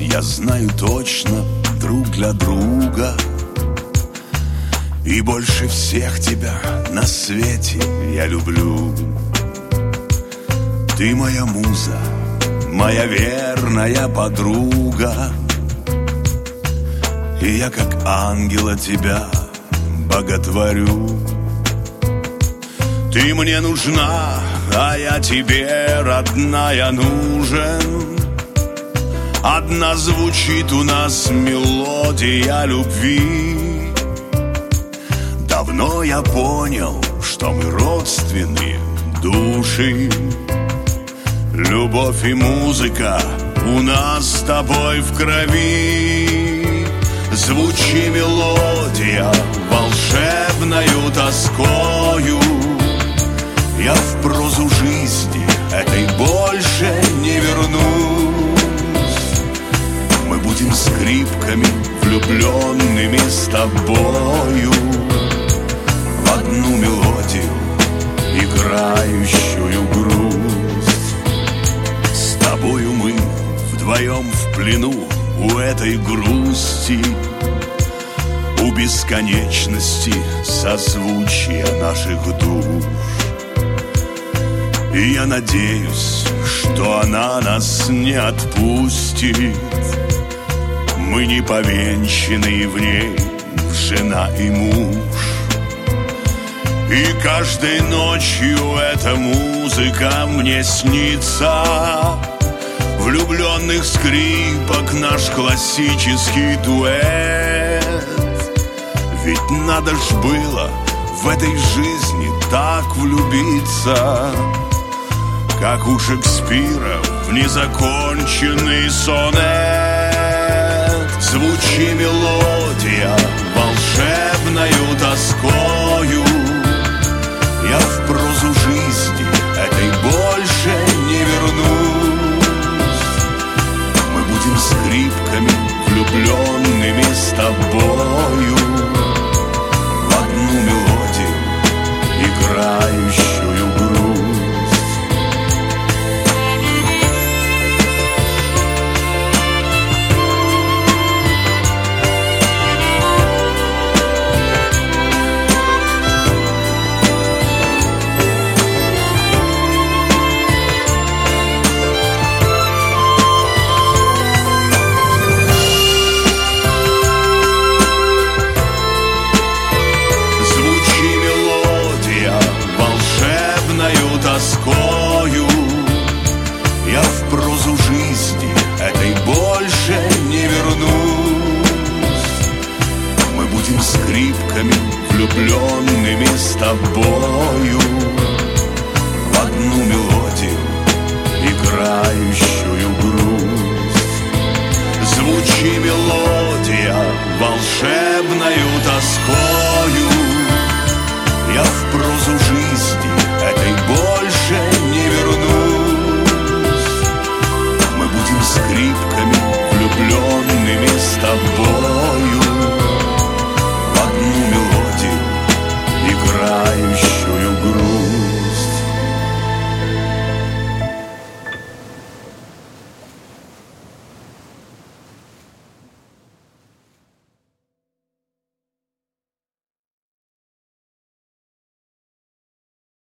я знаю точно, друг для друга. И больше всех тебя на свете я люблю. Ты моя муза, моя верная подруга, и я как ангела тебя боготворю. Ты мне нужна, а я тебе, родная, нужен. Одна звучит у нас мелодия любви. Давно я понял, что мы родственные души. Любовь и музыка у нас с тобой в крови. Звучи мелодия волшебною тоскою. Я в прозу жизни этой больше не вернусь. Мы будем скрипками влюбленными с тобою в одну мелодию, играющую грусть. С тобою мы вдвоем в плену у этой грусти, у бесконечности созвучия наших душ. И я надеюсь, что она нас не отпустит. Мы не повенчаны в ней, жена и муж. И каждой ночью эта музыка мне снится. Влюбленных скрипок наш классический дуэт. Ведь надо ж было в этой жизни так влюбиться, как у Шекспира в незаконченный сонет. Звучи мелодия волшебною тоскою. Я в прозу жизни этой больше не вернусь. Мы будем скрипками влюбленными с тобою в одну мелодию, играющую грусть. Тоскою я в прозу жизни этой больше не вернусь. Мы будем скрипками влюбленными с тобою в одну мелодию, играющую грусть. Звучи мелодия волшебною тоскою. Я в прозу жизни этой больше не вернусь. Мы будем скрипками